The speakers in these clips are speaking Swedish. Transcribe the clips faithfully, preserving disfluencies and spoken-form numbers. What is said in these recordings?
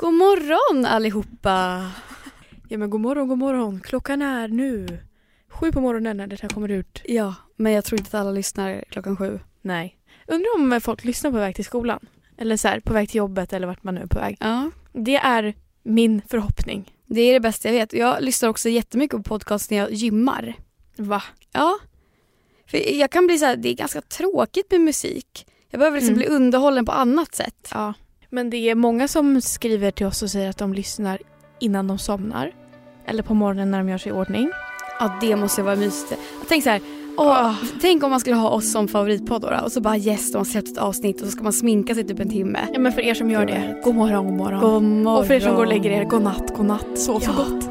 God morgon allihopa. Ja men god morgon, god morgon. Klockan är nu sju på morgonen när det här kommer ut. Ja, men jag tror inte att alla lyssnar klockan sju. Nej. Undrar om folk lyssnar på väg till skolan. Eller så här, på väg till jobbet eller vart man nu är på väg. Ja. Det är min förhoppning. Det är det bästa jag vet. Jag lyssnar också jättemycket på podcast när jag gymmar. Va? Ja. För jag kan bli så här, det är ganska tråkigt med musik. Jag behöver liksom mm. bli underhållen på annat sätt. Ja. Men det är många som skriver till oss och säger att de lyssnar innan de somnar. Eller på morgonen när de gör sig i ordning. Ja, det måste vara mysigt. Jag tänker så här, åh, oh. tänk om man skulle ha oss som favoritpodd då, och så bara yes, de har släppt ett avsnitt och så ska man sminka sig typ en timme. Ja, men för er som gör det, god morgon, god morgon. God morgon. Och för er som går och lägger er, god natt, god natt. Sov så ja. gott.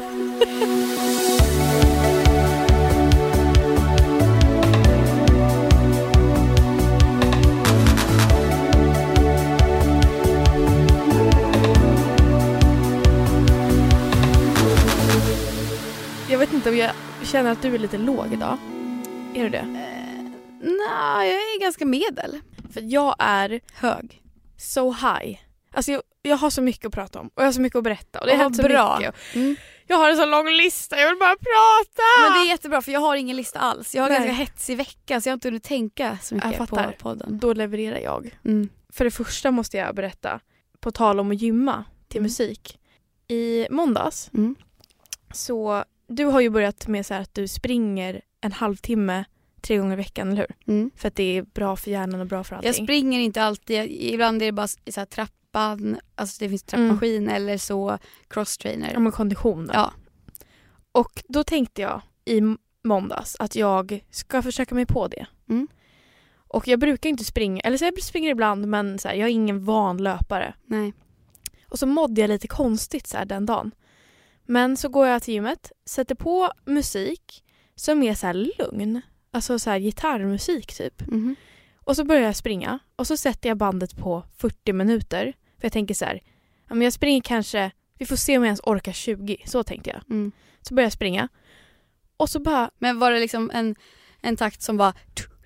Jag vet inte om jag känner att du är lite låg idag. Är du det? Eh, nej, jag är ganska medel. För jag är hög. So high. Alltså jag, jag har så mycket att prata om. Och jag har så mycket att berätta. Och det är så bra. mycket. Mm. Jag har en så lång lista. Jag vill bara prata. Men det är jättebra för jag har ingen lista alls. Jag har en ganska hetsig vecka så jag har inte hunnit tänka så mycket på podden. Då levererar jag. Mm. För det första måste jag berätta. På tal om att gymma till mm. musik. I måndags. Mm. Så... Du har ju börjat med så här att du springer en halvtimme tre gånger i veckan, eller hur? Mm. För att det är bra för hjärnan och bra för allting. Jag springer inte alltid. Ibland är det bara så här trappan, alltså det finns trappmaskin mm. eller så crosstrainer. Ja, men kondition då. Ja. Och då tänkte jag i måndags att jag ska försöka mig på det. Mm. Och jag brukar inte springa, eller så jag springer ibland, men så här, jag är ingen van löpare. Nej. Och så mådde jag lite konstigt så här den dagen. Men så går jag till gymmet, sätter på musik som är så här lugn. Alltså så här gitarrmusik typ. Mm-hmm. Och så börjar jag springa. Och så sätter jag bandet på fyrtio minuter. För jag tänker så här, ja, men jag springer kanske, vi får se om jag ens orkar tjugo. Så tänkte jag. Mm. Så börjar jag springa. Och så bara... Men var det liksom en, en takt som var...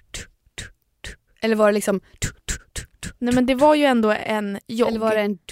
Eller var det liksom... Nej, men det var ju ändå en jogg. Eller var det en...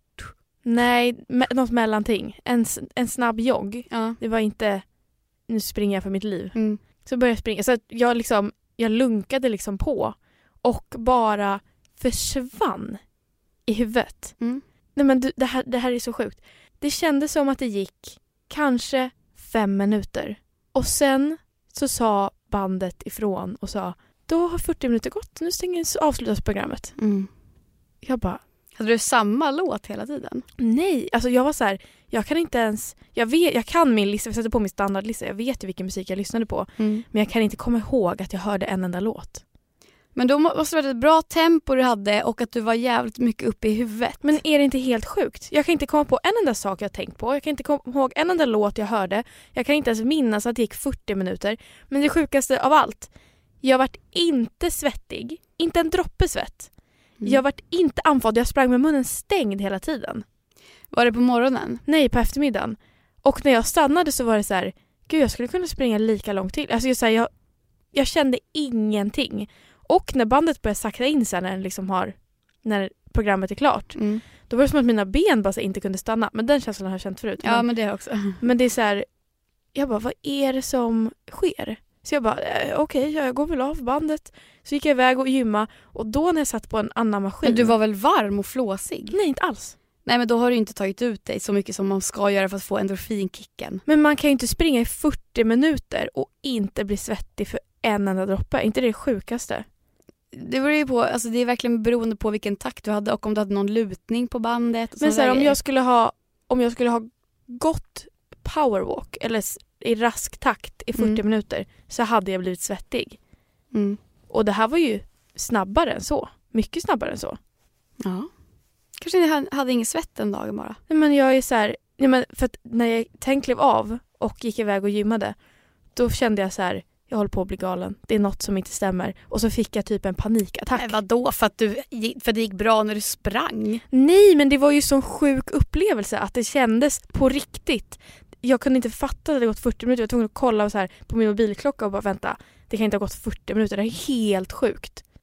Nej, me- något mellanting. En, en snabb jogg. Ja. Det var inte, nu springer jag för mitt liv. Mm. Så började jag springa. Så att jag, liksom, jag lunkade liksom på. Och bara försvann i huvudet. Mm. Nej, men du, det, här, det här är så sjukt. Det kändes som att det gick kanske fem minuter. Och sen så sa bandet ifrån och sa, då har fyrtio minuter gått. Nu stänger avslutas programmet. Mm. Jag bara... Hade du samma låt hela tiden? Nej, alltså jag var så här, jag kan inte ens, jag vet, jag kan min lista, jag sätter på min standardlista, jag vet ju vilken musik jag lyssnade på, mm. men jag kan inte komma ihåg att jag hörde en enda låt. Men då måste det vara ett bra tempo du hade och att du var jävligt mycket uppe i huvudet. Men är det inte helt sjukt? Jag kan inte komma på en enda sak jag tänkt på, jag kan inte komma ihåg en enda låt jag hörde, jag kan inte ens minnas att det gick fyrtio minuter, men det sjukaste av allt, jag vart inte svettig, inte en droppe svett. Mm. Jag vart inte andfådd, jag sprang med munnen stängd hela tiden. Var det på morgonen? Nej, på eftermiddagen. Och när jag stannade så var det så här, gud jag skulle kunna springa lika långt till. Alltså jag, så här, jag, jag kände ingenting. Och när bandet började sakta in så här, när, den liksom har, när programmet är klart, mm. då var det som att mina ben bara så inte kunde stanna. Men den känslan har jag känt förut. Ja, men, men det också. Men det är så här, jag bara, vad är det som sker? Så jag bara, eh, okej, okay, jag går väl av bandet. Så gick jag iväg och gymma. Och då när jag satt på en annan maskin... Men du var väl varm och flåsig? Nej, inte alls. Nej, men då har du inte tagit ut dig så mycket som man ska göra för att få endorfinkicken. Men man kan ju inte springa i fyrtio minuter och inte bli svettig för en enda droppe. Inte det sjukaste? Det beror ju på, alltså det är verkligen beroende på vilken takt du hade och om du hade någon lutning på bandet. Och men så här, om är... jag skulle ha om jag skulle ha gått powerwalk eller i rask takt i fyrtio mm. minuter så hade jag blivit svettig. Mm. Och det här var ju snabbare än så. Mycket snabbare än så. Ja. Kanske ni hade ingen svett den dagen bara. Nej, men jag är så här, nej, men för att när jag tänk klev av och gick iväg och gymmade, då kände jag så här, jag håller på att bli galen. Det är något som inte stämmer. Och så fick jag typ en panikattack. Men vadå? För att, du, för att det gick bra när du sprang? Nej, men det var ju sån sjuk upplevelse att det kändes på riktigt. Jag kunde inte fatta att det hade gått fyrtio minuter. Jag var tvungen att kolla så här på min mobilklocka och bara vänta. Det kan inte ha gått fyrtio minuter. Det är helt sjukt.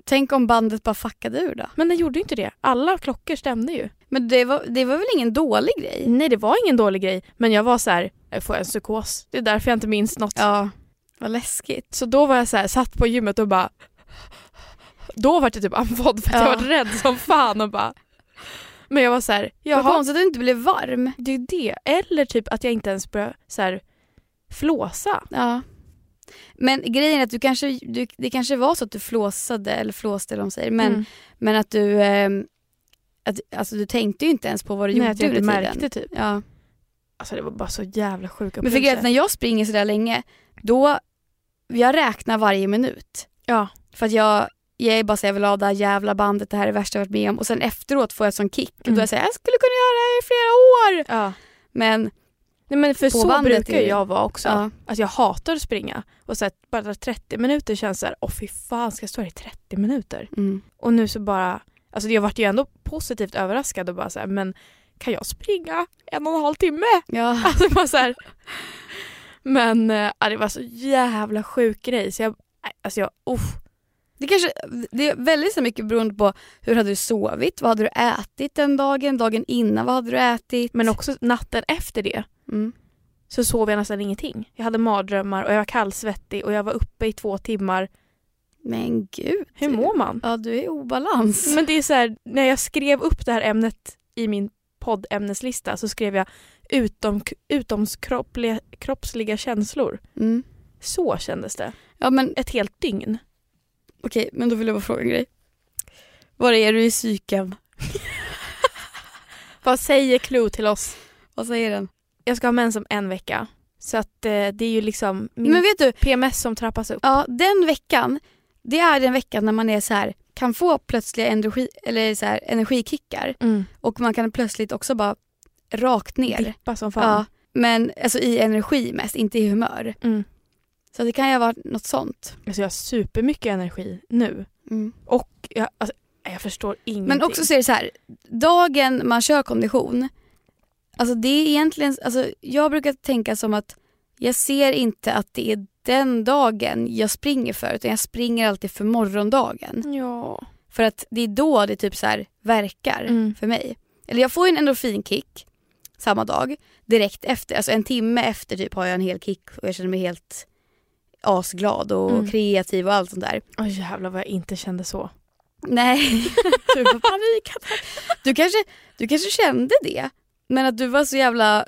Tänk om bandet bara fuckade ur då. Men den gjorde ju inte det. Alla klockor stämde ju. Men det var, det var väl ingen dålig grej? Nej, det var ingen dålig grej. Men jag var så här, jag får en psykos. Det är därför jag inte minns något. Ja, vad läskigt. Så då var jag så här, satt på gymmet och bara... Då var det typ andfådd för att Ja. jag var rädd som fan och bara... Men jag var så här, Vad jaha, konstigt att du inte blev varm. det är det. Eller typ att jag inte ens började så här flåsa. Ja. Men grejen är att du kanske, du, det kanske var så att du flåsade, eller flåste eller vad de säger, men, Mm. men att du eh, att, alltså du tänkte ju inte ens på vad du Nej, gjorde att jag inte under märkte tiden. typ. Ja. Alltså det var bara så jävla sjuka Men för grejen är att när jag springer så där länge, då jag räknar varje minut. Ja. För att jag, jag är bara så jag vill ha det här jävla bandet, det här är det värsta jag varit med om. Och sen efteråt får jag ett sån kick. Mm. Och då är jag så här, jag skulle kunna göra det här i flera år. Ja. Men, Nej, men för På så bandet brukar är det- jag vara också. ja. Att jag hatar att springa. Och så att bara trettio minuter känns så här, åh fy fan, ska jag stå här i trettio minuter? Mm. Och nu så bara, alltså jag vart ju ändå positivt överraskad och bara så här, men kan jag springa en och en halv timme? Ja. Alltså bara så här. Men äh, det var så jävla sjuk grej. Så jag, alltså jag, uff. Det, kanske, det är väldigt så mycket beroende på hur hade du sovit, vad hade du ätit den dagen, dagen innan, vad hade du ätit? Men också natten efter det Mm. så sov jag nästan ingenting. Jag hade mardrömmar och jag var kallsvettig och jag var uppe i två timmar. Men gud. Hur mår man? Ja, du är i obalans. Men det är så här, när jag skrev upp det här ämnet i min poddämneslista så skrev jag utom, utomkroppsliga kroppsliga känslor. Mm. Så kändes det. Ja, men Ett helt dygn. okej, men då vill jag bara fråga en grej. Var är du i psyken? Vad säger Clue till oss? Vad säger den? Jag ska ha mens om en vecka. Så att eh, det är ju liksom min Men vet du, P M S som trappas upp. ja, den veckan, det är den veckan när man är så här, kan få plötsliga energi, eller så här, energikickar. Mm. Och man kan plötsligt också bara rakt ner. Dippa som fan. Ja, men alltså i energi mest, inte i humör. Mm. Så det kan ju ha varit något sånt. Alltså jag har supermycket energi nu. Mm. Och jag, alltså, jag förstår ingenting. Men också så är det så här, dagen man kör kondition, alltså det är egentligen, alltså jag brukar tänka som att jag ser inte att det är den dagen jag springer för, utan jag springer alltid för morgondagen. Ja. För att det är då det typ så här verkar Mm. för mig. Eller jag får en endorfinkick samma dag, direkt efter, alltså en timme efter typ har jag en hel kick och jag känner mig helt asglad och Mm. kreativ och allt sånt där. Åh jävlar vad jag inte kände så. Nej, du var panikattack. Du kanske, du kanske kände det, men att du var så jävla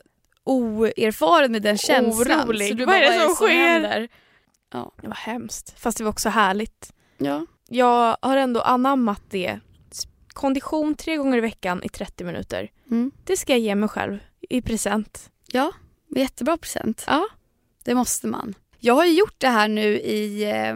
oerfaren med den känslan. Orolig. Så du Vad bara, är det som sker? händer? Det var hemskt. Fast det var också härligt. Ja. Jag har ändå anammat det. Kondition tre gånger i veckan i trettio minuter. Mm. Det ska jag ge mig själv i present. Ja, jättebra present. Ja. Det måste man. Jag har ju gjort det här nu i, eh,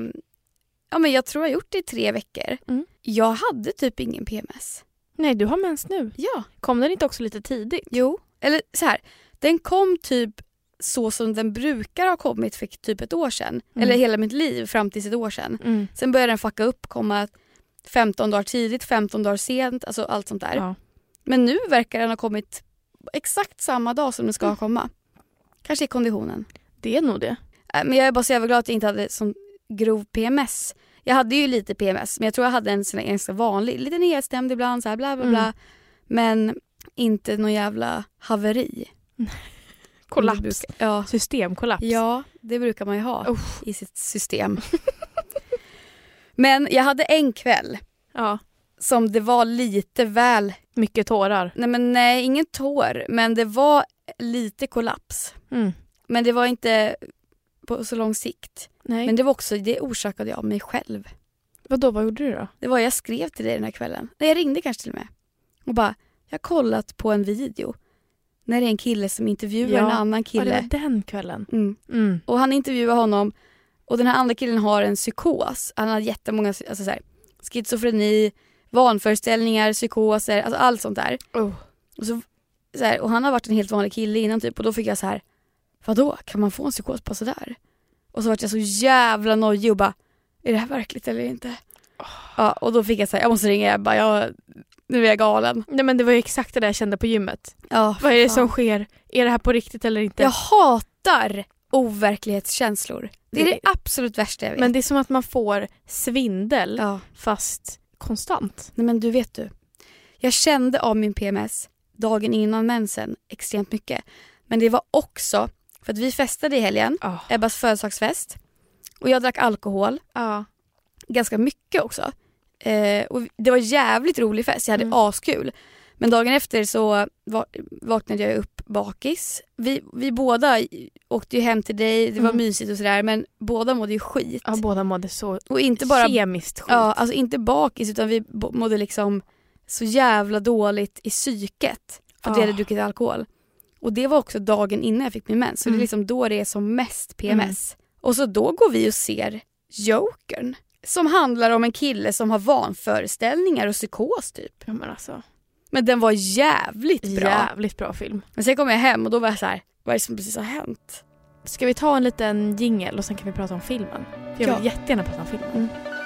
ja men jag tror jag har gjort det i tre veckor. Mm. Jag hade typ ingen P M S. Nej, du har mens nu. Ja. Kom den inte också lite tidigt? Jo, eller så här. Den kom typ så som den brukar ha kommit för typ ett år sedan. Mm. Eller hela mitt liv fram till ett år sedan. Mm. Sen började den fucka upp, komma femton dagar tidigt, femton dagar sent, alltså allt sånt där. Ja. Men nu verkar den ha kommit exakt samma dag som den ska Mm. komma. Kanske i konditionen. Det är nog det. Äh, Men jag är bara så jävla glad att jag inte hade sån grov P M S. Jag hade ju lite P M S, men jag tror jag hade en sån här ganska vanlig, lite nedstämd ibland, så här bla bla bla. Mm. Men inte någon jävla haveri. Kollaps. Det brukar- Ja. Systemkollaps. Ja, det brukar man ju ha Uff. i sitt system. Men jag hade en kväll Ja. som det var lite väl, Mycket tårar. nej men nej, ingen tår, men det var lite kollaps. Mm. Men det var inte på så lång sikt. Nej. Men det var också, det orsakade jag av mig själv. Vadå, vad gjorde du då? Det var jag skrev till dig den här kvällen. Nej, jag ringde kanske till och med. Och bara, jag har kollat på en video. När det är en kille som intervjuar Ja. en annan Ja, kille. det var den kvällen. Mm. Mm. Och han intervjuar honom. Och den här andra killen har en psykos. Han har jättemånga, alltså så här, schizofreni, vanföreställningar, psykoser, alltså allt sånt där. Oh. Och, så, så här, och han har varit en helt vanlig kille innan typ. Och då fick jag så här, vadå? Kan man få en psykos på sådär? Och så var jag så jävla nojig och bara, är det här verkligt eller inte? Oh. Ja, och då fick jag säga, jag måste ringa, jag bara, jag, nu är jag galen. Nej, men det var ju exakt det där jag kände på gymmet. Ja, Vad är det fan. som sker? Är det här på riktigt eller inte? Jag hatar overklighetskänslor. Det är det absolut värsta jag vet. Men det är som att man får svindel ja. fast konstant. Nej men du vet du. Jag kände av min P M S dagen innan mensen extremt mycket. Men det var också för att vi festade i helgen. Oh. Ebbas födelsedagsfest. Och jag drack alkohol. Ja. Ganska mycket också. Eh, och det var jävligt rolig fest. Jag hade Mm. askul. Men dagen efter så va- vaknade jag upp bakis. Vi, vi båda åkte ju hem till dig. Det var Mm. mysigt och sådär. Men båda mådde ju skit. Ja, båda mådde så Och inte bara kemiskt skit. ja, alltså inte bakis utan vi bo- mådde liksom så jävla dåligt i psyket. För att vi Ah. hade druckit alkohol. Och det var också dagen innan jag fick min mens. Så Mm. det är liksom då det är som mest P M S. Och så då går vi och ser Jokern. Som handlar om en kille som har vanföreställningar och psykos typ. Ja, men alltså, Men den var jävligt bra. jävligt bra film. Men sen kom jag hem och då var jag så här, vad är det som precis har hänt? Ska vi ta en liten jingle och sen kan vi prata om filmen? För jag Ja. vill jättegärna prata om filmen. Mm.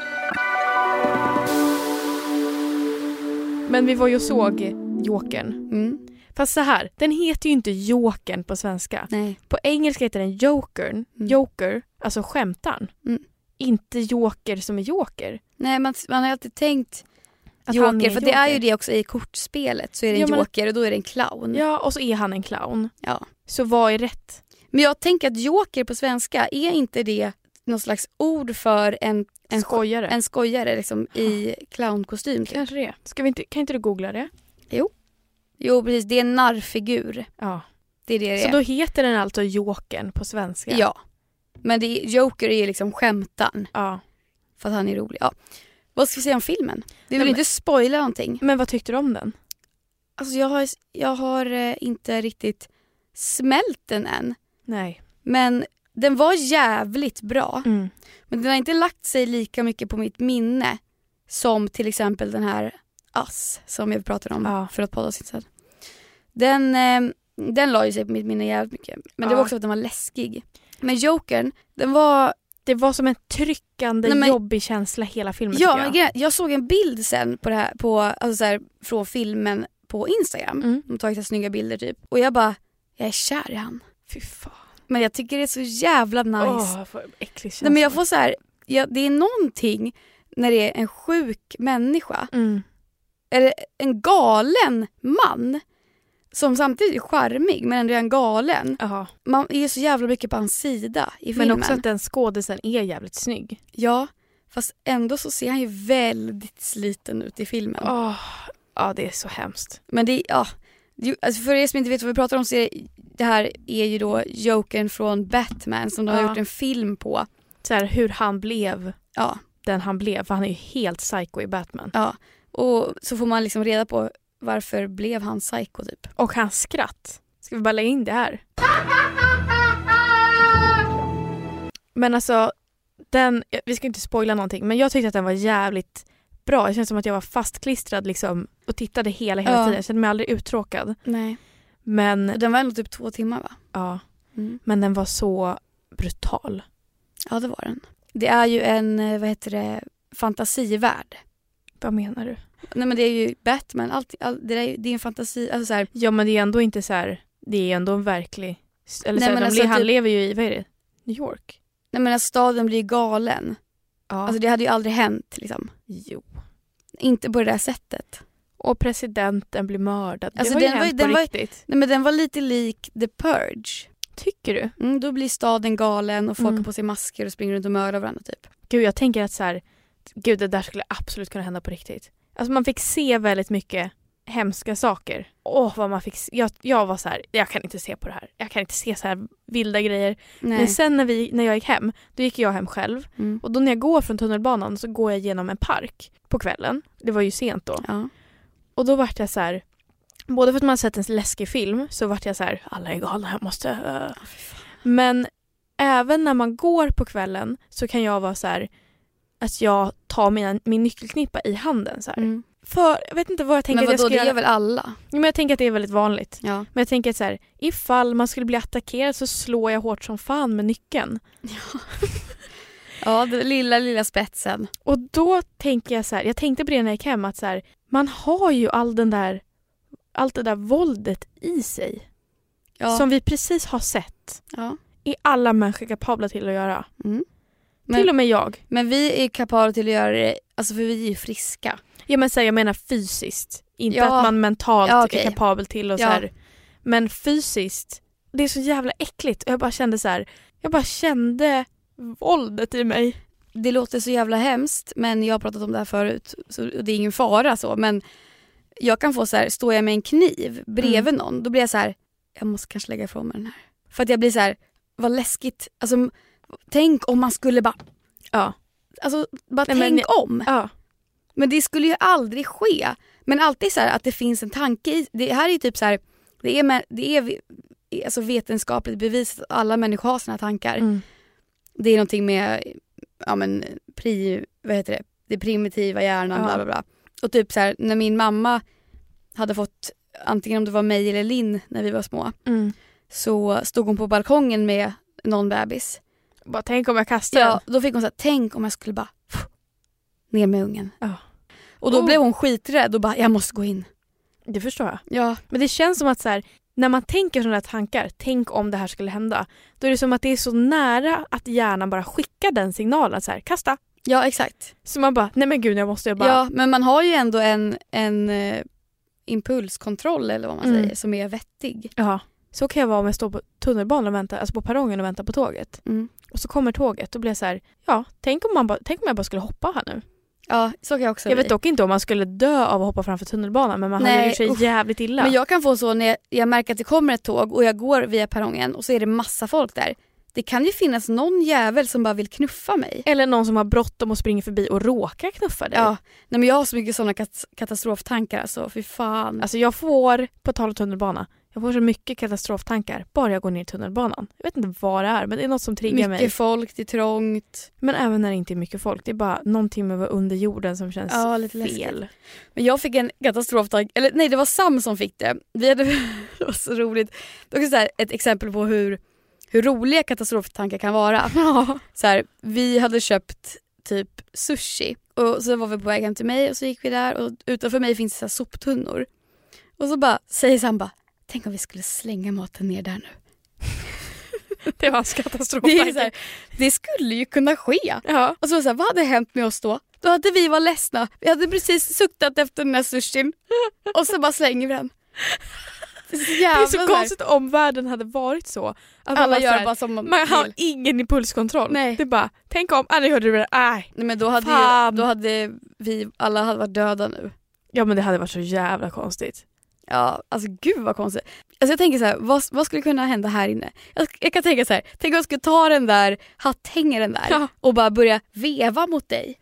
Men vi var ju och såg Jokern. Mm. Fast så här, den heter ju inte Jokern på svenska. Nej. På engelska heter den Jokern. Mm. Joker, alltså skämtaren. Mm. Inte Joker som är Joker. Nej, man, man har alltid tänkt Att han Joker, är för det är ju Joker. det också i kortspelet. Så är det en Ja, men- Joker och då är det en clown. Ja, och så är han en clown. Ja. Så vad är rätt? Men jag tänker att Joker på svenska, är inte det någon slags ord för en, en, Skojare. en skojare liksom, i clownkostym? Typ? Kanske det. Ska vi inte, kan inte du googla det? Jo, precis. Det är en narrfigur. Ja. Det är det det Så är. då heter den alltså Jokern på svenska? Ja. Men det är, Joker är liksom skämtan. Ja. För att han är rolig. Ja. Vad ska vi säga om filmen? Vi vill Nej, men- inte spoila någonting. Men vad tyckte du om den? Alltså jag har, jag har eh, inte riktigt smält den än. Nej. Men den var jävligt bra. Mm. Men den har inte lagt sig lika mycket på mitt minne som till exempel den här Us som jag pratade om Ja. för ett par dagar sedan. Den, eh, den la ju sig på mitt minne jävligt mycket. Men det Ja. var också för att den var läskig. Men Jokern, den var... Det var som en tryckande, Nej, men- jobbig känsla hela filmen. Ja, tycker men jag. grejen- jag såg en bild sen på det här, på, alltså så här, från filmen på Instagram. Mm. De har tagit så här snygga bilder typ. Och jag bara, jag är kär i han. Fy fan. Men jag tycker det är så jävla nice. Åh, jag får äcklig känsla. Nej, men jag får så här, ja, det är någonting när det är en sjuk människa. Mm. Eller en galen man. Som samtidigt är charmig men ändå är en galen. Jaha. Man är så jävla mycket på hans sida i filmen. Men också att den skådisen är jävligt snygg. Ja, fast ändå så ser han ju väldigt sliten ut i filmen. Åh, ja, det är så hemskt. Men det, ja, det, alltså för er som inte vet vad vi pratar om så är det, det här är ju då Jokern från Batman som de har Ja. gjort en film på. Så här, hur han blev Ja, den han blev. För han är ju helt psycho i Batman. ja. Och så får man liksom reda på varför blev han psycho typ. Och hans skratt. Ska vi bara lägga in det här? Men alltså, den, vi ska inte spoila någonting, men jag tyckte att den var jävligt bra. Det känns som att jag var fastklistrad liksom, och tittade hela, hela Ja. tiden. Jag kände mig aldrig uttråkad. Nej. Men, Den var ändå typ två timmar va? ja, Mm. men den var så brutal. Ja, det var den. Det är ju en, eh, vad heter det, fantasivärld. Vad menar du? Nej men det är ju Batman, allt, all, det, där, är ju- det är en fantasi, alltså så här, Ja, men det är ändå inte så här, det är ändå en verklig... Eller Nej, så här, men de, alltså le- han typ- lever ju i, vad är det? New York? nej men att staden blir galen. Ja. Alltså det hade ju aldrig hänt liksom. Jo. Inte på det där sättet. Och presidenten blir mördad. Alltså, det har ju den var- hänt den på var- riktigt. Nej men den var lite lik The Purge. Tycker du? Mm, då blir staden galen och folk Mm. har på sig masker och springer runt och mördar varandra typ. Gud, jag tänker att så här, gud, det där skulle absolut kunna hända på riktigt. Alltså man fick se väldigt mycket hemska saker. Åh, vad man fick se. Jag, jag var så här, jag kan inte se på det här. Jag kan inte se så här vilda grejer. Nej. Men sen när, vi, när jag gick hem, då gick jag hem själv. Mm. Och då när jag går från tunnelbanan så går jag genom en park på kvällen. Det var ju sent då. Ja. Och då vart jag så här, både för att man har sett en läskig film så vart jag så här, alla är galna, jag måste... Uh. Men även när man går på kvällen så kan jag vara så här, att jag tar mina, min nyckelknippa i handen så här. Mm. För jag vet inte vad jag tänker Men att jag vadå, ska det göra. gör väl alla? Jo, men jag tänker att det är väldigt vanligt. Ja. Men jag tänker att så här, ifall man skulle bli attackerad så slår jag hårt som fan med nyckeln. Ja, den lilla, lilla spetsen. Och då tänker jag så här, jag tänkte på det när jag gick hem att så här, man har ju all den där, allt det där våldet i sig. Ja. Som vi precis har sett ja. är alla människor kapabla till att göra. Mm. Men, till och med jag. Men vi är kapabla till att göra det, alltså för vi är ju friska. Ja, men så här, jag menar fysiskt. Inte Ja. att man mentalt Ja, okej. är kapabel till och Ja. så här. Men fysiskt, det är så jävla äckligt. Och jag bara kände så här, jag bara kände våldet i mig. Det låter så jävla hemskt, men jag har pratat om det här förut, så det är ingen fara så, men jag kan få så här, står jag med en kniv bredvid Mm. någon, då blir jag så här, jag måste kanske lägga ifrån mig den här. För att jag blir så här, vad läskigt, alltså tänk om man skulle bara, Ja. alltså bara Nej, men tänk jag- om. Ja. Men det skulle ju aldrig ske. Men alltid så här att det finns en tanke i, det här är ju typ så här, det är, med, det är alltså vetenskapligt bevisat att alla människor har sina tankar. Mm. Det är någonting med, ja men, pri, vad heter det, det primitiva hjärnan, Ja. bla bla bla. Och typ så här, när min mamma hade fått, antingen om det var mig eller Linn när vi var små, Mm. så stod hon på balkongen med någon bebis. Bara tänk om jag kastar Ja, den. då fick hon så här, tänk om jag skulle bara ner med ungen. Ja. Och då Oh. blev hon skiträdd och bara, jag måste gå in. Det förstår jag. Ja, Men det känns som att så här, när man tänker sådana här tankar, tänk om det här skulle hända, då är det som att det är så nära att hjärnan bara skickar den signalen så här, kasta. ja exakt. Så man bara, nej men gud, jag måste jag bara... Ja, men man har ju ändå en, en eh, impulskontroll eller vad man Mm. säger som är vettig. Ja. Så kan jag vara om jag står på tunnelbanan och väntar, alltså på perrongen och väntar på tåget. Mm. Och så kommer tåget, då blir jag så här, ja, tänk om, man bara, tänk om jag bara skulle hoppa här nu. Ja, så kan jag också Jag bli. vet dock inte om man skulle dö av att hoppa framför tunnelbanan, men man har Nej, ju sig uff. jävligt illa. Men jag kan få så när jag, jag märker att det kommer ett tåg och jag går via perrongen och så är det massa folk där. Det kan ju finnas någon jävel som bara vill knuffa mig. Eller någon som har bråttom och springer förbi och råkar knuffa dig. Ja, nej, men jag har så mycket sådana kat- katastroftankar alltså, fy fan. Alltså jag får, på tal om tunnelbana, jag får så mycket katastroftankar bara jag går ner i tunnelbanan. Jag vet inte vad det är, men det är något som triggar mycket mig. folk, det är trångt. Men även när det inte är mycket folk, det är bara någonting med att vara under jorden som känns Ja, lite fel. läskigt. Men jag fick en katastroftanke, eller nej det var Sam som fick det. Vi hade, det var så roligt. Det var så här ett exempel på hur, hur roliga katastroftankar kan vara. Ja. Så här, vi hade köpt typ sushi och så var vi på väg hem till mig och så gick vi där och utanför mig finns det så här soptunnor. Och så bara säger Sam bara, tänk om vi skulle slänga maten ner där nu. Det var en Det, är katastroftanke. så här, det skulle ju kunna ske. Ja. Och så, så här, vad hade hänt med oss då? Då hade vi varit ledsna. Vi hade precis suktat efter den här sushin. Och så bara slänger vi den. Det är så, Det jävla är så här- konstigt om världen hade varit så. Att man, Alla bara så gör här, bara som man man har vill. ingen impulskontroll. Nej. Det är bara, tänk om, ah, nu hörde du det, nej. Nej, men då hade, ju, Fan. då hade vi alla hade varit döda nu. Ja, men det hade varit så jävla konstigt. Ja, alltså gud vad konstigt. Alltså jag tänker så här, vad, vad skulle kunna hända här inne? Jag, jag kan tänka så här, tänk om jag skulle ta den där hatthängaren där Ja. och bara börja veva mot dig.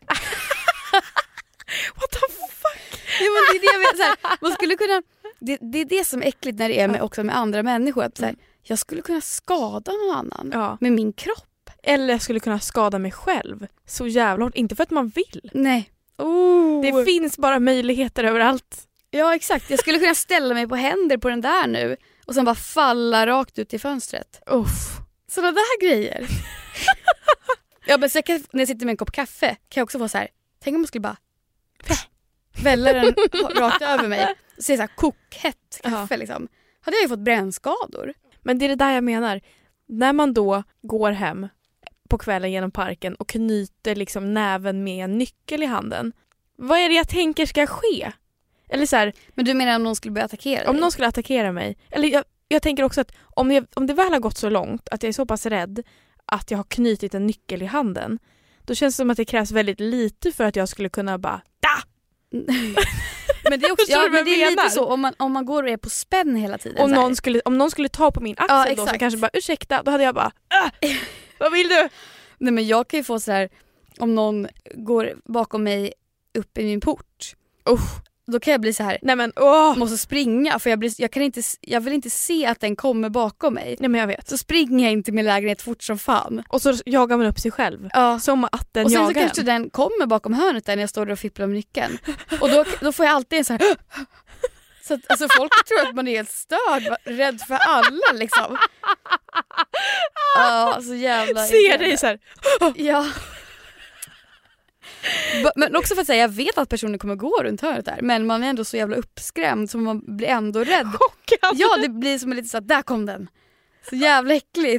What the fuck? Ja, men det är det jag vet, så här, man skulle kunna, det, det är det som är äckligt när det är med, också med andra människor. Att, så här, jag skulle kunna skada någon annan Ja. med min kropp. Eller jag skulle kunna skada mig själv. Så jävla hårt. Inte för att man vill. Nej. Oh. Det finns bara möjligheter överallt. Ja exakt, jag skulle kunna ställa mig på händer på den där nu och sen bara falla rakt ut i fönstret. Uff. Sådana där grejer. Ja men så jag kan, när jag sitter med en kopp kaffe kan jag också få så här, tänk om man skulle bara välla den rakt över mig och se så här kokhett kaffe liksom. Hade jag ju fått brännskador. Men det är det där jag menar. När man då går hem på kvällen genom parken och knyter liksom näven med en nyckel i handen. Vad är det jag tänker ska ske? Eller så här, Men du menar om någon skulle börja attackera om dig? någon skulle attackera mig. Eller jag, jag tänker också att om, jag, om det väl har gått så långt att jag är så pass rädd att jag har knutit en nyckel i handen, då känns det som att det krävs väldigt lite för att jag skulle kunna bara da! Men det är, också, Förstår ja, du vad men det jag är lite menar? så om man, om man går och är på spänn hela tiden. Om så här. någon, skulle, om någon skulle ta på min axel Ja, då, så exakt. kanske bara ursäkta, då hade jag bara ah! Vad vill du? Nej men jag kan ju få så här, om någon går bakom mig upp i min port. Usch. Då kan jag bli så här, Nej men åh! måste springa för jag, blir, jag, kan inte, jag vill inte se att den kommer bakom mig. Nej men jag vet. Så springer jag inte till min lägenhet fort som fan. Och så jagar man upp sig själv. Ja. Som att den Och sen så jagar kanske en. den kommer bakom hörnet där när jag står där och fipplar med nyckeln. Och då, då får jag alltid en så här. Så att, alltså folk tror att man är helt störd, rädd för alla liksom. Ja, så jävla Ser dig så här. Ja. B- Men också för att säga, jag vet att personen kommer gå runt hörnet där, men man är ändå så jävla uppskrämd så man blir ändå rädd. Chockad. Ja, det blir som en lite så att där kom den. Så jävla äckligt.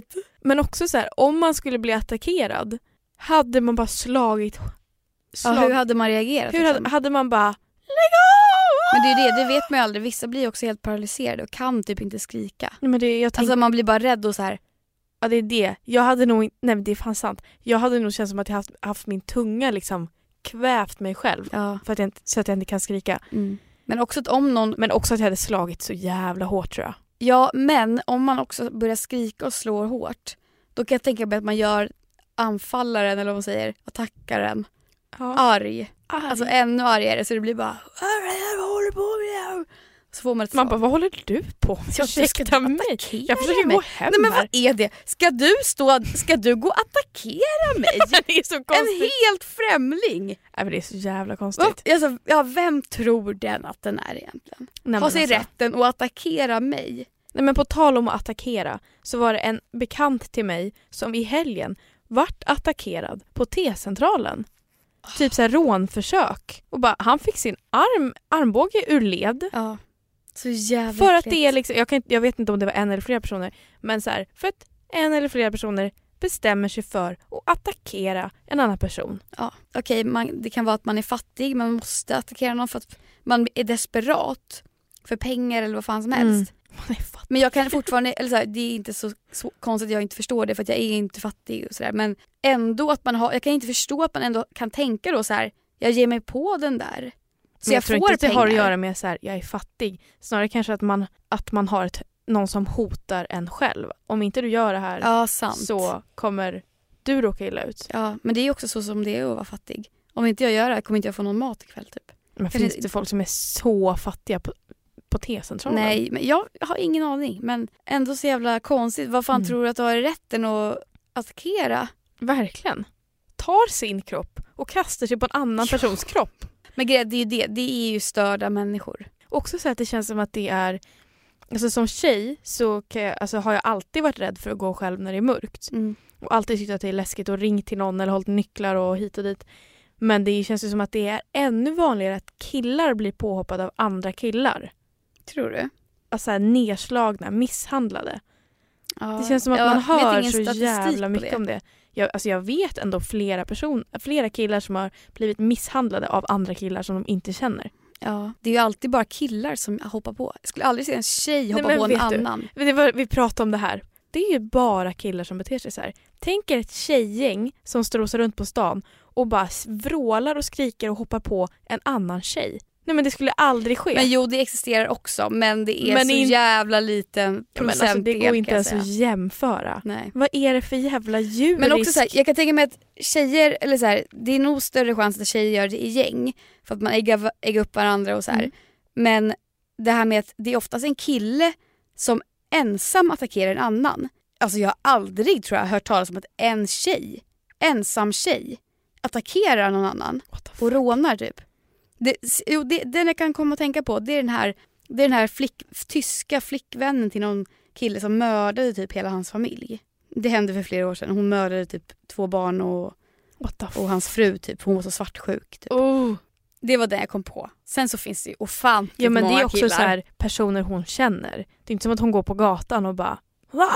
Men också så här, om man skulle bli attackerad, hade man bara slagit... slag... Ja, hur hade man reagerat? Hur liksom? hade, hade man bara... Lägg av! Men det är det, det vet man ju aldrig. Vissa blir också helt paralyserade och kan typ inte skrika. Nej, men det, jag tänk... Alltså man blir bara rädd och så här. Ja, det är det. Jag hade nog... Nej, men det är fan sant. Jag hade nog känt som att jag haft, haft min tunga liksom kvävt mig själv. Ja. För att jag inte, så att jag inte kan skrika. Mm. Men också att om någon... Men också att jag hade slagit så jävla hårt, tror jag. Ja, men om man också börjar skrika och slår hårt, då kan jag tänka mig att man gör anfallaren, eller vad man säger, attackaren, Ja. arg. Arg. Alltså ännu argare, så det blir bara vad håller du på med? Så får man ett Man slag. bara, vad håller du på? Jag Ursäkta mig. Jag försöker mig. gå hem Nej, men här. vad är det? Ska du stå, ska du gå och attackera mig? Det är så En konstigt. helt främling. Nej, men det är så jävla Va? konstigt. Alltså, ja, vem tror den att den är egentligen? Nej, Har men sig alltså. rätten att attackera mig. Nej, men på tal om att attackera så var det en bekant till mig som i helgen vart attackerad på T-centralen. Typ så här rånförsök. Och bara, han fick sin arm, armbåge ur led. Ja. Så jävla För att äckligt. det är liksom, jag, kan, inte- jag vet inte om det var en eller flera personer. Men så här, för att en eller flera personer bestämmer sig för att attackera en annan person. Ja, okej, man, det kan vara att man är fattig, man måste attackera någon för att man är desperat för pengar eller vad fan som helst. Man är fattig. Men jag kan fortfarande, eller så här, det är inte så, så konstigt att jag inte förstår det för att jag är inte fattig och sådär. Men ändå att man har, jag kan inte förstå att man ändå kan tänka då så här, jag ger mig på den där. Så Men jag, jag, tror får inte att det pengar. har att göra med så här, jag är fattig. Snarare kanske att man, att man har ett, någon som hotar en själv. Om inte du gör det här Ja, sant. så kommer du råka illa ut. Ja, men det är också så som det är att vara fattig. Om inte jag gör det här kommer inte jag få någon mat ikväll typ. Men Kanske- finns det folk som är så fattiga på, på T-centralen? Nej, men jag har ingen aning. Men ändå så jävla konstigt. Vad fan Mm. tror du att du har rätten att attackera? Verkligen. Tar sin kropp och kastar sig på en annan Ja. persons kropp. Men grejen, det är ju det. Det är ju störda människor. Också så att det känns som att det är... Alltså som tjej så kan jag, alltså har jag alltid varit rädd för att gå själv när det är mörkt. Mm. Och alltid tyckt att det är läskigt att ringa till någon eller hållit nycklar och hit och dit. Men det känns ju som att det är ännu vanligare att killar blir påhoppade av andra killar. Tror du? Alltså här nedslagna, misshandlade. Ja. Det känns som att Jag man vet hör ingen så statistik jävla på mycket det. om det. Jag, alltså jag vet ändå flera person, flera killar som har blivit misshandlade av andra killar som de inte känner. Ja. Det är ju alltid bara killar som hoppar på. Jag skulle aldrig se en tjej hoppa men på en vet du, annan. Det var, vi pratade om det här. Det är ju bara killar som beter sig så här. Tänk er ett tjejgäng som strosar runt på stan och bara vrålar och skriker och hoppar på en annan tjej. Nej, men det skulle aldrig ske. Men jo, det existerar också. Men det är Men så in- jävla liten Ja, men procentdel. alltså, det går inte kan jag ens att säga. jämföra. Nej. Vad är det för jävla djurisk? Men också så här, jag kan tänka mig att tjejer, eller så här, det är nog större chans att tjejer gör det i gäng. För att man äggar, äggar upp varandra och så här. Mm. Men det här med att det är oftast en kille som ensam attackerar en annan. Alltså jag har aldrig, tror jag, hört talas om att en tjej, ensam tjej, attackerar någon annan What the fuck? och rånar typ. Det, jo, det, den jag kan komma att tänka på, det är den här, det är den här flick, tyska flickvännen till någon kille som mördade typ hela hans familj. Det hände för flera år sedan. Hon mördade typ två barn och, What the och hans fru typ. Hon var så svartsjuk typ. Oh. Det var det jag kom på. Sen så finns det ju ofantligt Ja, men många det är också killar. så här personer hon känner. Det är inte som att hon går på gatan och bara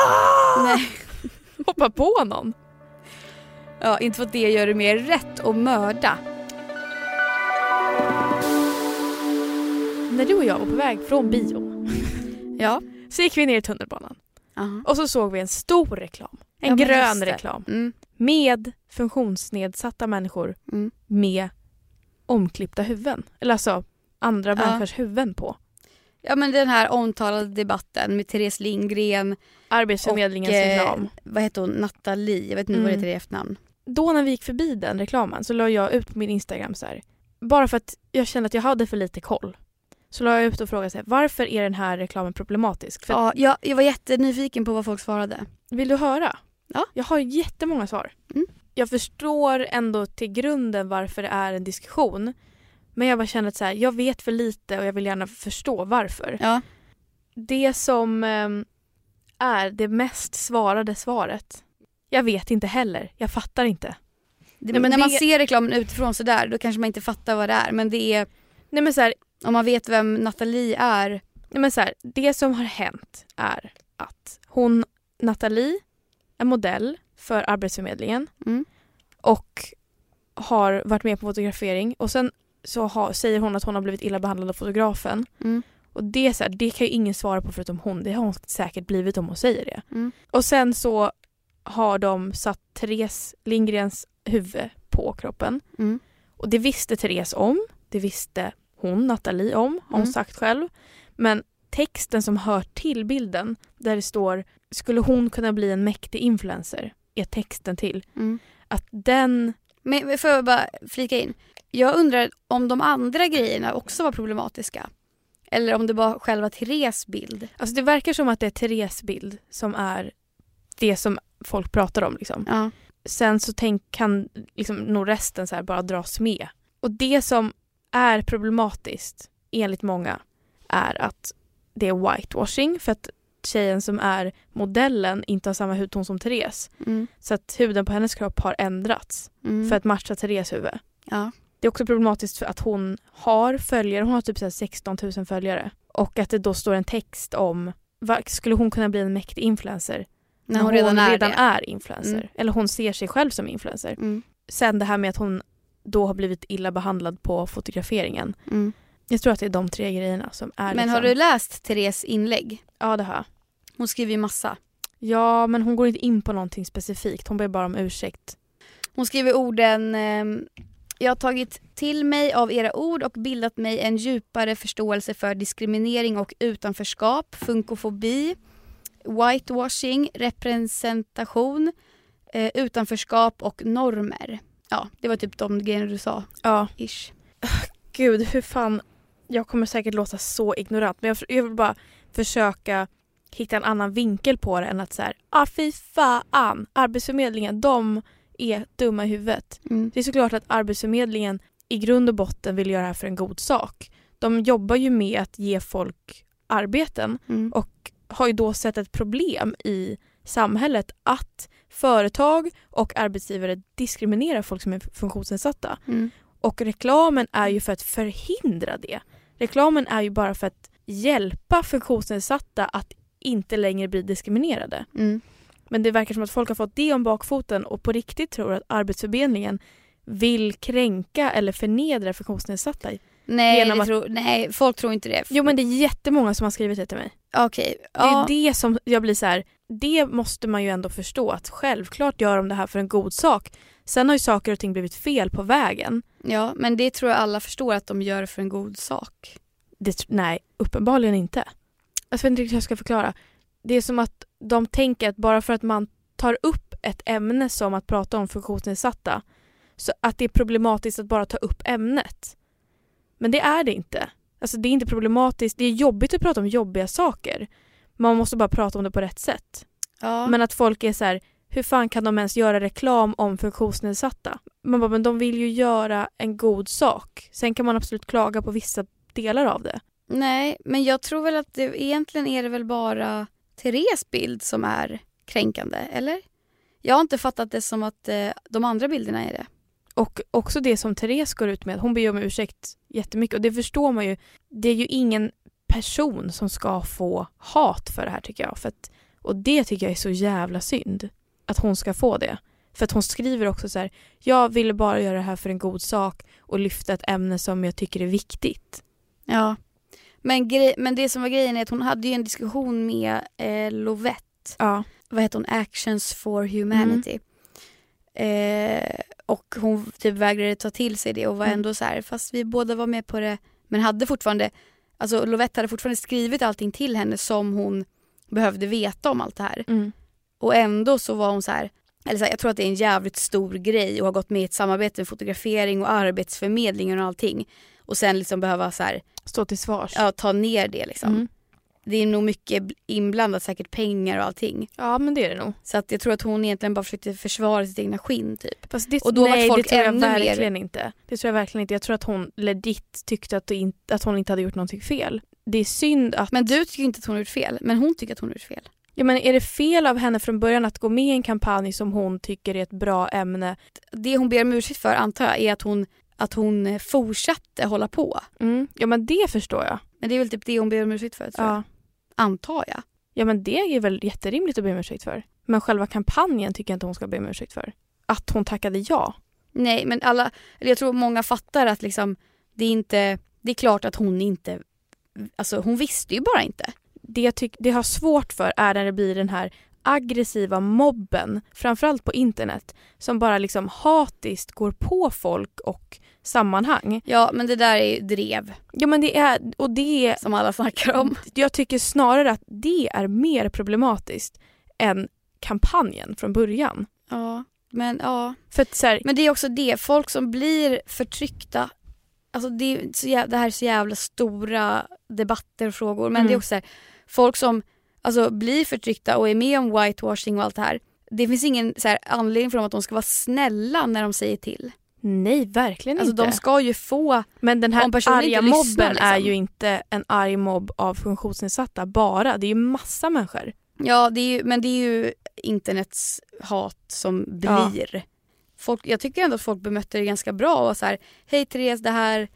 Nej. hoppar på någon. Ja, inte för att det gör det mer rätt att mörda. När du och jag var på väg från bio Ja. så gick vi ner i tunnelbanan. Aha. Och så såg vi en stor reklam. En Ja, men grön just det. reklam. Mm. Med funktionsnedsatta människor Mm. med omklippta huvuden. Eller alltså andra Ja. människors huvuden på. Ja, men den här omtalade debatten med Therese Lindgren Arbetsförmedlingens och eh, reklam. vad heter hon? Nathalie. Jag vet inte Mm. vad det heter i efternamn. Då när vi gick förbi den reklamen så la jag ut på min Instagram så här. Bara för att jag kände att jag hade för lite koll. Så la jag ut och frågade så här, varför är den här reklamen problematisk? För Ja, jag, jag var jättenyfiken på vad folk svarade. vill du höra? Ja. Jag har jättemånga svar. Mm. Jag förstår ändå till grunden varför det är en diskussion. Men jag bara känner att så här, jag vet för lite och jag vill gärna förstå varför. Ja. Det som eh, är det mest svarade svaret. Jag vet inte heller. Jag fattar inte. Det, Nej, men när man det- ser reklamen utifrån så där, då kanske man inte fattar vad det är. Men det är, Nej, men så här, om man vet vem Nathalie är. nej, men så här, det som har hänt är att hon, Nathalie, en modell för Arbetsförmedlingen Mm. och har varit med på fotografering och sen så har, säger hon att hon har blivit illa behandlad av fotografen. Mm. Och det, är så här, det kan ju ingen svara på förutom hon. Det har hon säkert blivit om hon säger det. Mm. Och sen så har de satt Therese Lindgrens huvud på kroppen. Mm. Och det visste Therese om. Det visste hon, Nathalie, om. Har hon Mm. sagt själv. Men texten som hör till bilden där det står skulle hon kunna bli en mäktig influencer är texten till. Mm. Att den... Men får jag bara flika in? Jag undrar om de andra grejerna också var problematiska. Eller om det var själva Therese bild. Alltså det verkar som att det är Therese bild som är det som folk pratar om. Liksom. Ja. Sen så tänk, kan liksom, nog resten så här bara dras med. Och det som är problematiskt enligt många är att det är whitewashing för att tjejen som är modellen inte har samma hudton som Therese. Mm. Så att huden på hennes kropp har ändrats Mm. för att matcha Therese huvud. Ja. Det är också problematiskt för att hon har följare. Hon har typ så här sexton tusen följare. Och att det då står en text om vad, skulle hon kunna bli en mäktig influencer När hon redan är redan det. är influencer. Mm. Eller hon ser sig själv som influencer. Mm. Sen det här med att hon då har blivit illa behandlad på fotograferingen. Mm. Jag tror att det är de tre grejerna som är Men liksom... har du läst Therese inlägg? Ja, det har jag. Hon skriver ju massa. Ja, men hon går inte in på någonting specifikt. Hon ber bara om ursäkt. Hon skriver orden ehm, jag har tagit till mig av era ord och bildat mig en djupare förståelse för diskriminering och utanförskap, funkofobi, whitewashing, representation, eh, utanförskap och normer. Ja, det var typ de grejerna du sa. Ja. Ish. Gud, hur fan... Jag kommer säkert låta så ignorant. Men jag, jag vill bara försöka hitta en annan vinkel på det än att så här, ah fy fan, Arbetsförmedlingen, de är dumma i huvudet. Mm. Det är såklart att Arbetsförmedlingen i grund och botten vill göra det här för en god sak. De jobbar ju med att ge folk arbeten Mm. och har ju då sett ett problem i samhället att företag och arbetsgivare diskriminerar folk som är funktionsnedsatta. Mm. Och reklamen är ju för att förhindra det. Reklamen är ju bara för att hjälpa funktionsnedsatta att inte längre bli diskriminerade. Mm. Men det verkar som att folk har fått det om bakfoten och på riktigt tror att Arbetsförmedlingen vill kränka eller förnedra funktionsnedsatta. Nej, Genom det att- tror, nej, folk tror inte det. Jo, men det är jättemånga som har skrivit det till mig. Okej. Det är Ja. det som jag blir så här, det måste man ju ändå förstå att självklart gör de det här för en god sak. Sen har ju saker och ting blivit fel på vägen. ja, men det tror jag alla förstår att de gör för en god sak. Det, nej, uppenbarligen inte. Jag vet inte riktigt hur jag ska förklara. Det är som att de tänker att bara för att man tar upp ett ämne som att prata om funktionsnedsatta så att det är problematiskt att bara ta upp ämnet. Men det är det inte. Alltså det är inte problematiskt. Det är jobbigt att prata om jobbiga saker. Man måste bara prata om det på rätt sätt. Ja. Men att folk är så här, hur fan kan de ens göra reklam om funktionsnedsatta? Man bara, men de vill ju göra en god sak. Sen kan man absolut klaga på vissa delar av det. Nej, men jag tror väl att det, egentligen är det väl bara Therese bild som är kränkande, eller? Jag har inte fattat det som att eh, de andra bilderna är det. Och också det som Therese går ut med, hon ber ju om ursäkt jättemycket. Och det förstår man ju, det är ju ingen person som ska få hat för det här tycker jag. För att, och det tycker jag är så jävla synd, att hon ska få det. För att hon skriver också så här, jag ville bara göra det här för en god sak och lyfta ett ämne som jag tycker är viktigt. Ja. Men, grej, men det som var grejen är att hon hade ju en diskussion med eh, Lovette. Ja. Vad heter hon? Actions for Humanity. Eh, och hon typ vägrade ta till sig det och var Mm. ändå så här, fast vi båda var med på det. Men hade fortfarande, alltså Lovette hade fortfarande skrivit allting till henne som hon behövde veta om allt det här. Mm. Och ändå så var hon så här, eller så här, jag tror att det är en jävligt stor grej och har gått med i ett samarbete med fotografering och arbetsförmedlingen och allting. Och sen liksom behöva så här, Stå till svars. ja, ta ner det liksom. Mm. Det är nog mycket inblandat, säkert pengar och allting. Ja, men det är det nog. Så att jag tror att hon egentligen bara försökte försvara sitt egna skinn typ. Fast det, Och då nej, var folk det tror jag ännu mer- verkligen inte. Det tror jag verkligen inte. Jag tror att hon legit tyckte att, det inte, att hon inte hade gjort någonting fel. Det är synd att... Men du tycker inte att hon har gjort fel, men hon tycker att hon har gjort fel. Ja, men är det fel av henne från början att gå med i en kampanj som hon tycker är ett bra ämne? Det hon ber om ursäkt för, antar jag, är att hon, att hon fortsatte hålla på. Mm. Ja, men det förstår jag. Men det är väl typ det hon ber om ursäkt för, tror jag. Ja. Antar jag. Ja, men det är väl jätterimligt att be om ursäkt för. Men själva kampanjen tycker jag inte hon ska be om ursäkt för. Att hon tackade ja. Nej, men alla, eller jag tror många fattar att liksom, det är inte, det är klart att hon inte, alltså hon visste ju bara inte. Det jag tycker det har svårt för är när det blir den här aggressiva mobben, framförallt på internet, som bara liksom hatiskt går på folk och sammanhang. Ja, men det där är ju drev. Ja, men det är, och det är, som alla snackar om. Jag tycker snarare att det är mer problematiskt än kampanjen från början. Ja, men ja. För att, så här, men det är också det, folk som blir förtryckta, alltså det, är så jävla, det här är så jävla stora debatter och frågor, men mm. det är också så här, folk som alltså, blir förtryckta och är med om whitewashing och allt det här. Det finns ingen så här, anledning för dem att de ska vara snälla när de säger till. Nej, verkligen alltså, inte. De ska ju få. Men den här arga mobben lyssnar, liksom. är ju inte en arg mobb av funktionsnedsatta bara. Det är ju massa människor. Ja, det är ju, men det är ju internets hat som blir. Ja. Folk, jag tycker ändå att folk bemötte det ganska bra. Och så här, hej Therese, det här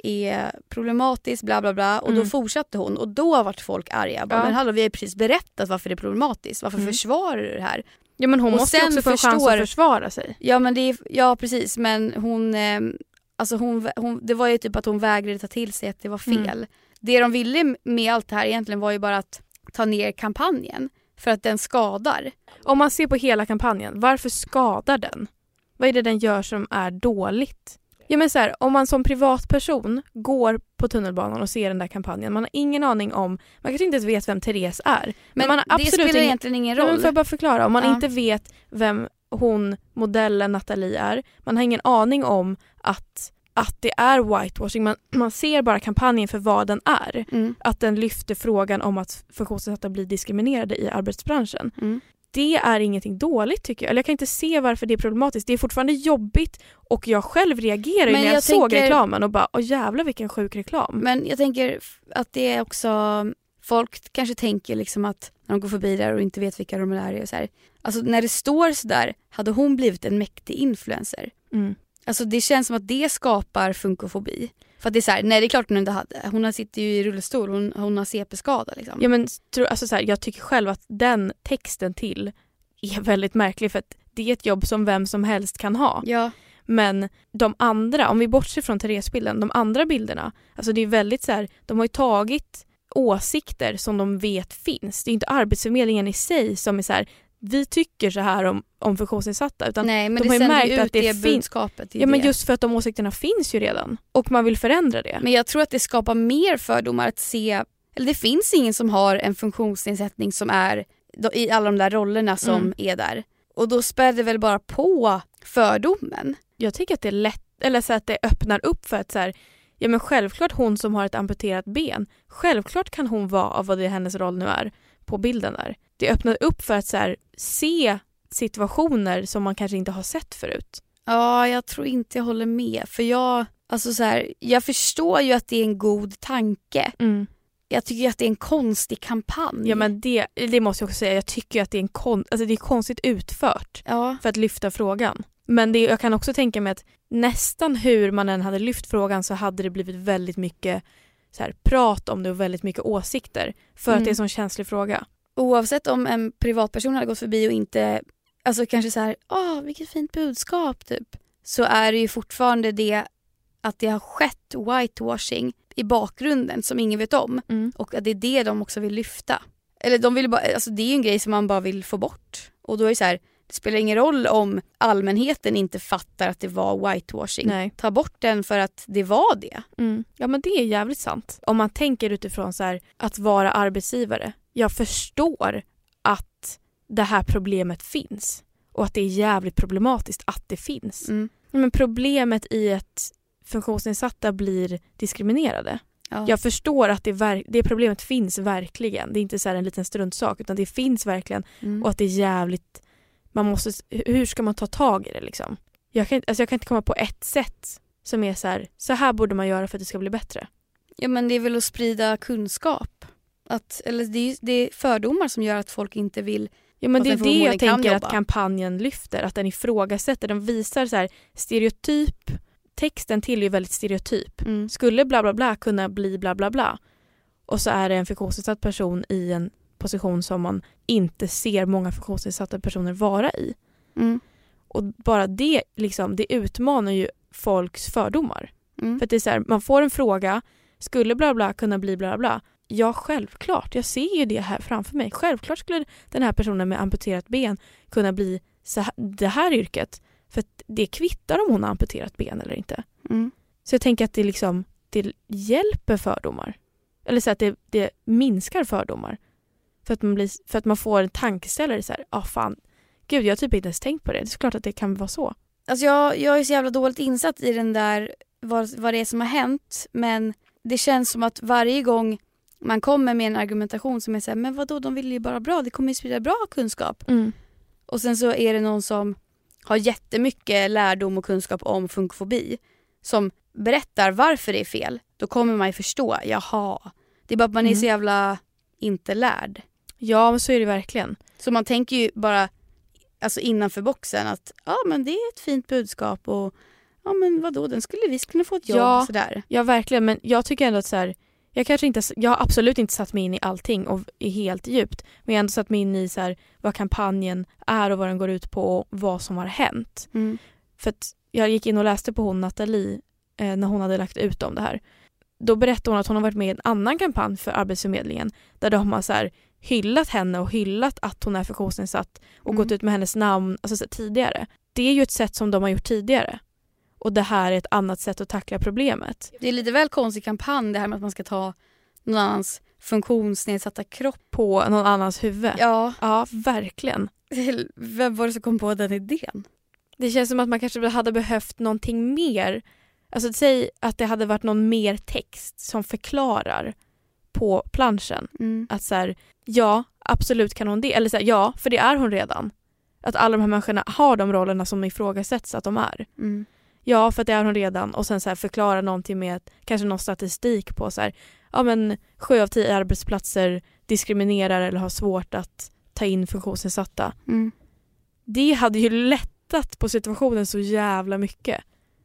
är problematiskt, bla bla bla. Och mm. då fortsatte hon. Och då har varit folk arga. Bara, ja. Men hallå, vi har precis berättat varför det är problematiskt. Varför mm. försvarar du det här? Ja, men hon och måste ju också få en chans att försvara sig. Ja, men det är, ja precis. Men hon, eh, alltså hon, hon, det var ju typ att hon vägrade ta till sig att det var fel. Mm. Det de ville med allt det här egentligen var ju bara att ta ner kampanjen. För att den skadar. Om man ser på hela kampanjen, varför skadar den? Vad är det den gör som är dåligt? Ja, men så här, om man som privatperson går på tunnelbanan och ser den där kampanjen, man har ingen aning om, man kanske inte ens vet vem Therese är. Men, men man har det absolut spelar ingen, egentligen ingen roll. Men får jag bara förklara, om man ja. inte vet vem hon, modellen Nathalie är, man har ingen aning om att, att det är whitewashing, man, man ser bara kampanjen för vad den är. Mm. Att den lyfter frågan om att funktionsnedsatta blir diskriminerade i arbetsbranschen. Mm. Det är ingenting dåligt tycker jag. Eller jag kan inte se varför det är problematiskt. Det är fortfarande jobbigt och jag själv reagerar ju när jag, jag såg tänker... reklamen och bara, åh jävlar vilken sjuk reklam. Men jag tänker att det är också, folk kanske tänker liksom att när de går förbi där och inte vet vilka de är och så här. Alltså när det står så där, hade hon blivit en mäktig influencer. Mm. Alltså det känns som att det skapar funkofobi. För att det är så här, nej det är klart hon inte hade. Hon sitter ju i rullstol, hon, hon har C P-skada liksom. Ja, men alltså så här, jag tycker själv att den texten till är väldigt märklig för att det är ett jobb som vem som helst kan ha. Ja. Men de andra, om vi bortser från Therese-bilden, de andra bilderna, alltså det är väldigt så här, de har ju tagit åsikter som de vet finns. Det är inte Arbetsförmedlingen i sig som är så här, vi tycker så här om, om funktionsnedsatta, utan nej, men de det har ju märkt ut att det, det finns. Budskapet. Ja, men just för att de åsikterna finns ju redan och man vill förändra det. Men jag tror att det skapar mer fördomar att se, eller det finns ingen som har en funktionsnedsättning som är i alla de där rollerna som mm. är där. Och då spär det väl bara på fördomen. Jag tycker att det är lätt, eller så att det öppnar upp för att så här, ja men självklart hon som har ett amputerat ben, självklart kan hon vara av vad det hennes roll nu är på bilden där. Det öppnar upp för att så här, se situationer som man kanske inte har sett förut. Ja, jag tror inte jag håller med. För jag, alltså så här, jag förstår ju att det är en god tanke. Mm. Jag tycker att det är en konstig kampanj. Ja, men det, det måste jag också säga. Jag tycker att det är, en kon, alltså det är konstigt utfört ja. för att lyfta frågan. Men det, jag kan också tänka mig att nästan hur man än hade lyft frågan så hade det blivit väldigt mycket så här, prat om det och väldigt mycket åsikter. För mm. att det är en sån känslig fråga. Oavsett om en privatperson hade gått förbi och inte, alltså kanske så här, åh vilket fint budskap typ. Så är det ju fortfarande det att det har skett whitewashing i bakgrunden som ingen vet om. Mm. Och att det är det de också vill lyfta. Eller de vill bara, alltså det är ju en grej som man bara vill få bort. Och då är det så här, det spelar ingen roll om allmänheten inte fattar att det var whitewashing. Nej. Ta bort den för att det var det. Mm. Ja, men det är jävligt sant. Om man tänker utifrån så här, att vara arbetsgivare. Jag förstår att det här problemet finns. Och att det är jävligt problematiskt att det finns. Mm. Men problemet i att funktionsnedsatta blir diskriminerade. Ja. Jag förstår att det, ver- det problemet finns verkligen. Det är inte så här en liten struntsak utan det finns verkligen. Mm. Och att det är jävligt, man måste, hur ska man ta tag i det liksom? Jag kan, alltså jag kan inte komma på ett sätt som är så här, så här borde man göra för att det ska bli bättre. Ja, men det är väl att sprida kunskap. Att, eller det är, det är fördomar som gör att folk inte vill. Ja, men det är det jag tänker att kampanjen lyfter. Att den ifrågasätter, den visar så här stereotyp. Texten till är ju väldigt stereotyp. Mm. Skulle bla bla bla kunna bli bla bla bla. Och så är det en funktionsnedsatt person i en position som man inte ser många funktionsnedsatta personer vara i. Mm. Och bara det, liksom, det utmanar ju folks fördomar. Mm. För att det är så här, man får en fråga, skulle bla bla kunna bli bla bla? Ja, självklart. Jag ser ju det här framför mig. Självklart skulle den här personen med amputerat ben kunna bli så här, det här yrket. För att det kvittar om hon har amputerat ben eller inte. Mm. Så jag tänker att det liksom det hjälper fördomar. Eller så att det, det minskar fördomar. För att man blir, för att man får en tankeställare så här, ja ah, fan, gud jag har typ inte ens tänkt på det. Det är såklart att det kan vara så. Alltså jag, jag är så jävla dåligt insatt i den där vad, vad det är som har hänt, men det känns som att varje gång man kommer med en argumentation som är så här, men vadå, de vill ju bara bra, det kommer ju sprida bra kunskap. Mm. Och sen så är det någon som har jättemycket lärdom och kunskap om funkofobi som berättar varför det är fel. Då kommer man ju förstå, jaha, det är bara att man är Mm. så jävla inte lärd. Ja, men så är det verkligen. Så man tänker ju bara alltså innanför boxen att ja men det är ett fint budskap och ja men vadå, den skulle visst kunna få ett jobb Ja. sådär. Ja, verkligen. Men jag tycker ändå att så här, jag kanske inte, jag har absolut inte satt mig in i allting och är helt djupt. Men jag har ändå satt mig in i så här, vad kampanjen är och vad den går ut på och vad som har hänt. Mm. För att jag gick in och läste på hon Nathalie eh, när hon hade lagt ut om det här. Då berättade hon att hon har varit med i en annan kampanj för Arbetsförmedlingen där de har så här, hyllat henne och hyllat att hon är funktionsnedsatt och Mm. gått ut med hennes namn alltså, så här, tidigare. Det är ju ett sätt som de har gjort tidigare. Och det här är ett annat sätt att tackla problemet. Det är lite väl konstig kampanj det här med att man ska ta någon annans funktionsnedsatta kropp. På någon annans huvud. Ja, Ja, verkligen. vem var det som kom på den idén? Det känns som att man kanske hade behövt någonting mer. Alltså säg att det hade varit någon mer text som förklarar på planschen. Mm. Att så här, ja, absolut kan hon det. Eller så här, ja, för det är hon redan. Att alla de här människorna har de rollerna som ifrågasätts att de är. Mm. Ja, för att det är hon redan. Och sen så här förklara någonting med att, kanske någon statistik på så här, ja men sju av tio arbetsplatser diskriminerar eller har svårt att ta in funktionsnedsatta. Mm. Det hade ju lättat på situationen så jävla mycket.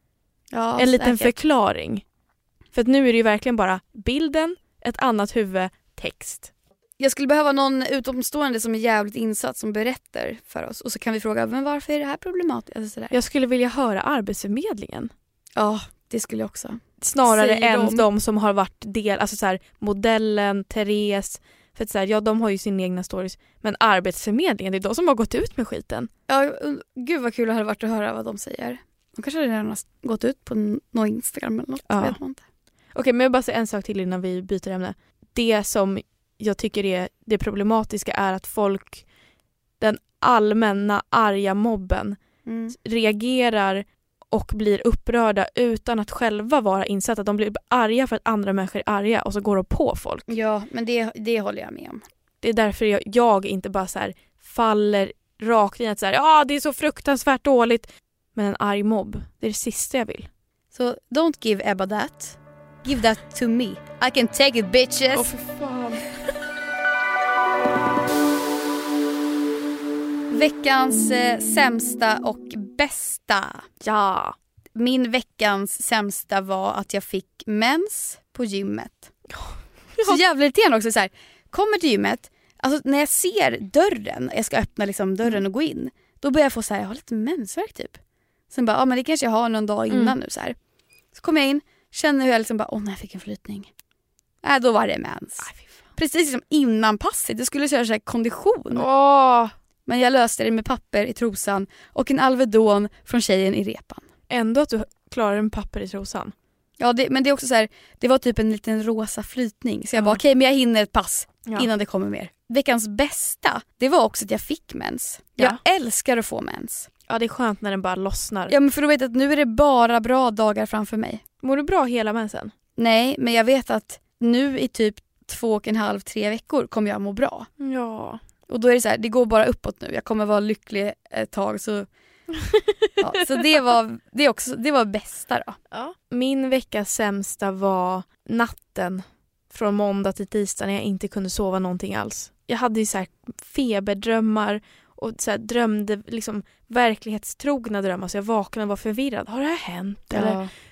Ja, En liten säkert. förklaring. För att nu är det ju verkligen bara bilden, ett annat huvud, text. Jag skulle behöva någon utomstående som är jävligt insatt som berättar för oss. Och så kan vi fråga, men varför är det här problematiskt? Alltså sådär. Jag skulle vilja höra Arbetsförmedlingen. Ja, det skulle jag också. Snarare Säger än de. de som har varit del, alltså så här, modellen, Therese. För att så här, ja, de har ju sina egna stories. Men Arbetsförmedlingen, det är de som har gått ut med skiten. Ja, gud vad kul det hade varit att höra vad de säger. De kanske redan har gått ut på någon Instagram eller något. Ja. Vet man inte. Okej, men jag vill bara säga en sak till innan vi byter ämne. Det som jag tycker är det problematiska är att folk, den allmänna arga mobben, Mm. reagerar och blir upprörda utan att själva vara insatta. De blir arga för att andra människor är arga och så går de på folk. Ja, men det, det håller jag med om. Det är därför jag, jag inte bara så här faller rakt in att så här, ja, det är så fruktansvärt dåligt. Men en arg mobb, det är det sista jag vill. Så don't give Ebba that. Give that to me. I can take it, bitches. Åh, för fan. Veckans eh, sämsta och bästa. Ja. Min veckans sämsta var att jag fick mens på gymmet. Ja. Så jävla irriterande också. Så här, kommer till gymmet, alltså när jag ser dörren, jag ska öppna liksom dörren och gå in, då börjar jag få så här, jag har lite mensvärk typ. Sen bara, ja men det kanske jag har någon dag innan Mm. nu så här. Så kommer jag in, känner hur jag liksom bara, åh nej jag fick en förlytning. Äh, då var det mens. Aj, fy fan. Precis som innan passet, jag skulle köra så här kondition. Åh. Men jag löste det med papper i trosan och en Alvedon från tjejen i repan. Ändå att du klarar en papper i trosan. Ja, det, men det är också så här, det var typ en liten rosa flytning. Så jag Ja. bara, okej men jag hinner ett pass Ja. innan det kommer mer. Veckans bästa, det var också att jag fick mens. Jag älskar att få mens. Ja, det är skönt när den bara lossnar. Ja, men för då vet jag att nu är det bara bra dagar framför mig. Mår du bra hela mensen? Nej, men jag vet att nu i typ två och en halv, tre veckor kommer jag må bra. Ja. Och då är det så här, det går bara uppåt nu. Jag kommer vara lycklig ett tag så... Ja, så det var, det, också, det var bästa då. Ja. Min veckas sämsta var natten från måndag till tisdag när jag inte kunde sova någonting alls. Jag hade ju så här feberdrömmar och så här drömde liksom verklighetstrogna drömmar så jag vaknade och var förvirrad. Har det här hänt? Eller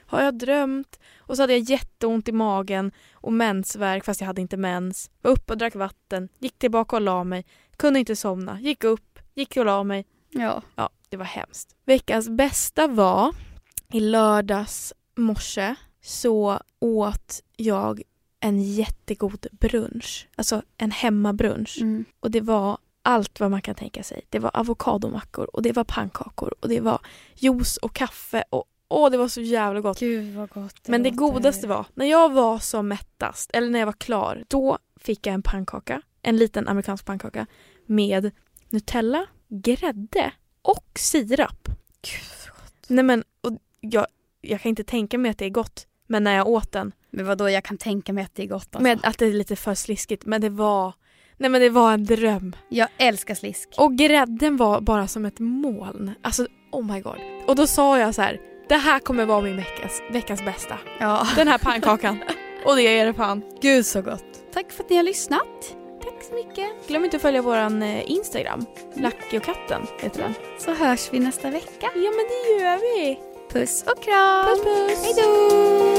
Har jag drömt? Och så hade jag jätteont i magen och mensvärk fast jag hade inte mens. Var uppe och drack vatten, gick tillbaka och la mig. Kunde inte somna, gick upp, gick och la mig. Ja. Ja, det var hemskt. Veckans bästa var i lördags morse så åt jag en jättegod brunch. Alltså en hemmabrunch. Mm. Och det var allt vad man kan tänka sig. Det var avokadomackor och det var pannkakor och det var juice och kaffe och åh, det var så jävla gott. Gud vad gott. Det Men det låter. godaste var, när jag var som mättast, eller när jag var klar, då fick jag en pannkaka, en liten amerikansk pannkaka med Nutella, grädde och sirap. Gud så gott. Nej men, och jag, jag kan inte tänka mig att det är gott, men när jag åt den, Men vadå, jag kan tänka mig att det är gott alltså. med att det är lite för sliskigt, men det var, nej men det var en dröm. Jag älskar slisk. Och grädden var bara som ett moln. Alltså, oh my god. Och då sa jag så här, det här kommer vara min veckans, veckans bästa. Ja. Den här pannkakan. Och det är det fan. Gud så gott. Tack för att ni har lyssnat. Tack så mycket. Glöm inte att följa våran eh, Instagram. Lucky och katten heter den. Så hörs vi nästa vecka. Ja men det gör vi. Puss och kram. Puss puss. Hej då.